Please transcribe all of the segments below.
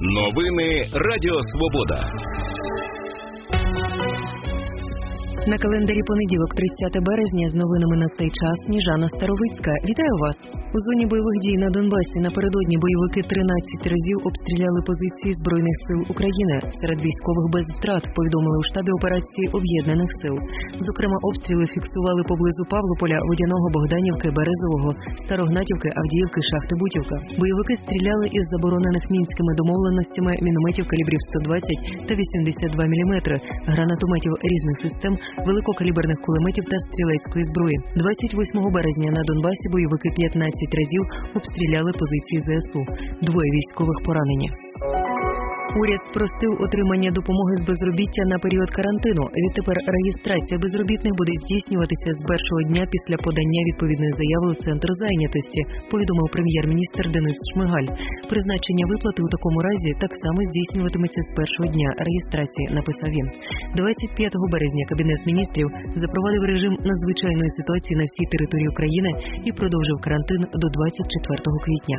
Новини Радіо Свобода. На календарі понеділок, 30 березня, з новинами на цей час Сніжана Старовицька. Вітаю вас! У зоні бойових дій на Донбасі напередодні бойовики 13 разів обстріляли позиції Збройних сил України. Серед військових без втрат, повідомили у штабі операції Об'єднаних сил. Зокрема, обстріли фіксували поблизу Павлополя, Водяного, Богданівки, Березового, Старогнатівки, Авдіївки, Шахти Бутівка. Бойовики стріляли із заборонених мінськими домовленостями мінометів калібрів 120 та 82 мм, гранатометів різних систем, великокаліберних кулеметів та стрілецької зброї. 28 березня на Донбасі бойовики 15 разів обстріляли позиції ЗСУ. 2 військових поранені. Уряд спростив отримання допомоги з безробіття на період карантину. Відтепер реєстрація безробітних буде здійснюватися з першого дня після подання відповідної заяви у Центр зайнятості, повідомив прем'єр-міністр Денис Шмигаль. Призначення виплати у такому разі так само здійснюватиметься з першого дня реєстрації, написав він. 25 березня Кабінет міністрів запровадив режим надзвичайної ситуації на всій території України і продовжив карантин до 24 квітня.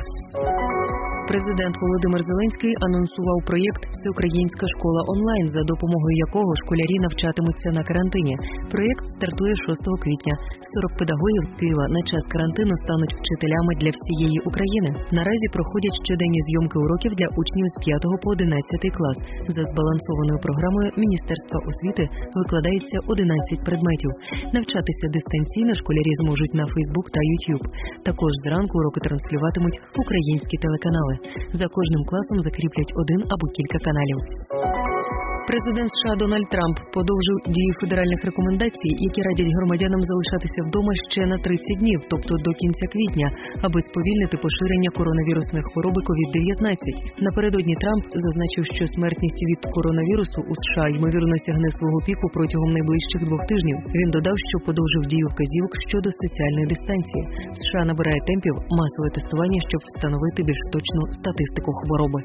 Президент Володимир Зеленський анонсував проєкт «Всеукраїнська школа онлайн», за допомогою якого школярі навчатимуться на карантині. Проєкт стартує 6 квітня. 40 педагогів з Києва на час карантину стануть вчителями для всієї України. Наразі проходять щоденні зйомки уроків для учнів з 5 по 11 клас. За збалансованою програмою Міністерства освіти викладається 11 предметів. Навчатися дистанційно школярі зможуть на Фейсбук та Ютуб. Також зранку уроки транслюватимуть українські телеканали. За кожним класом закріплять 1 або кілька каналів. Президент США Дональд Трамп подовжив дію федеральних рекомендацій, які радять громадянам залишатися вдома ще на 30 днів, тобто до кінця квітня, аби сповільнити поширення коронавірусної хвороби COVID-19. Напередодні Трамп зазначив, що смертність від коронавірусу у США ймовірно сягне свого піку протягом найближчих 2 тижнів. Він додав, що подовжив дію вказівок щодо соціальної дистанції. США набирає темпів масове тестування, щоб встановити більш точну статистику хвороби.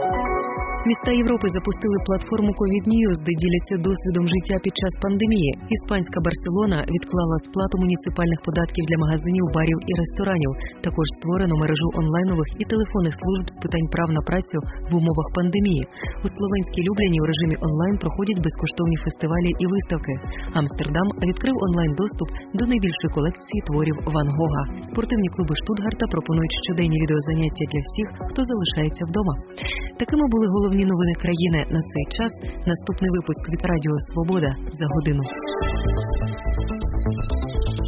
Міста Європи запустили платформу COVID News, де діляться досвідом життя під час пандемії. Іспанська Барселона відклала сплату муніципальних податків для магазинів, барів і ресторанів. Також створено мережу онлайнових і телефонних служб з питань прав на працю в умовах пандемії. У словенській Любляні у режимі онлайн проходять безкоштовні фестивалі і виставки. Амстердам відкрив онлайн-доступ до найбільшої колекції творів Ван Гога. Спортивні клуби Штутгарта пропонують щоденні відеозаняття для всіх, хто залишається вдома. Такими були головні новини країни на цей час. Наступний випуск від Радіо Свобода за годину.